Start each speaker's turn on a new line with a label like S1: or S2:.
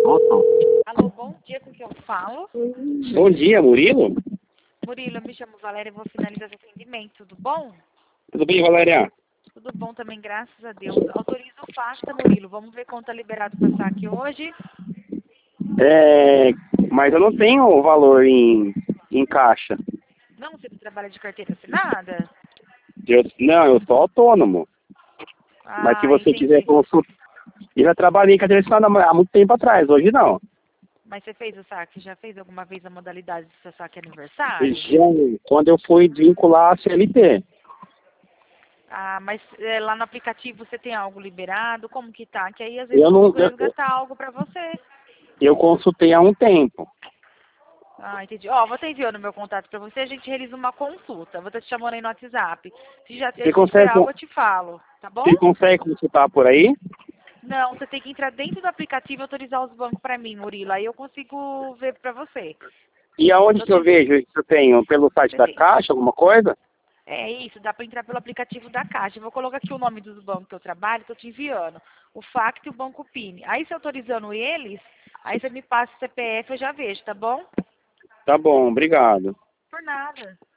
S1: Alô, bom dia, com quem eu falo?
S2: Bom dia, Murilo.
S1: Murilo, eu me chamo Valéria e vou finalizar esse atendimento, tudo bom?
S2: Tudo bem, Valéria?
S1: Tudo bom também, graças a Deus. Autoriza o FASTA, Murilo. Vamos ver quanto tá liberado para saque hoje.
S2: Mas eu não tenho o valor em caixa.
S1: Não, você trabalha de carteira assinada?
S2: Não, eu sou autônomo. Mas se
S1: Ah,
S2: você quiser
S1: entendi.
S2: consultar... Eu já trabalhei em carteira assinada há muito tempo atrás, hoje não.
S1: Mas você fez o saque? Já fez alguma vez a modalidade do seu saque aniversário?
S2: Já, quando eu fui vincular a CLT.
S1: Ah, mas lá no aplicativo você tem algo liberado? Como que tá? Que aí às vezes
S2: Eu
S1: eu
S2: não,
S1: consigo resgatar algo para você.
S2: eu consultei há um tempo.
S1: Ah, entendi. Ó, vou estar enviando meu contato para você, a gente realiza uma consulta. Vou estar te chamando aí no WhatsApp. Se já
S2: Você
S1: se tiver
S2: consegue,
S1: algo, eu te falo, tá bom?
S2: você consegue consultar por aí?
S1: Não, você tem que entrar dentro do aplicativo e autorizar os bancos para mim, Murilo. Aí eu consigo ver para você.
S2: E aonde
S1: Tô
S2: que eu
S1: te...
S2: vejo isso? Eu tenho pelo site
S1: Você
S2: da
S1: tem...
S2: Caixa, alguma coisa?
S1: É isso, dá para entrar pelo aplicativo da Caixa. Eu vou colocar aqui o nome dos bancos que eu trabalho, estou te enviando. O FACT e o Banco PIN. Aí, se autorizando eles, aí você me passa o CPF, eu já vejo, tá bom?
S2: Tá bom, obrigado.
S1: Por nada.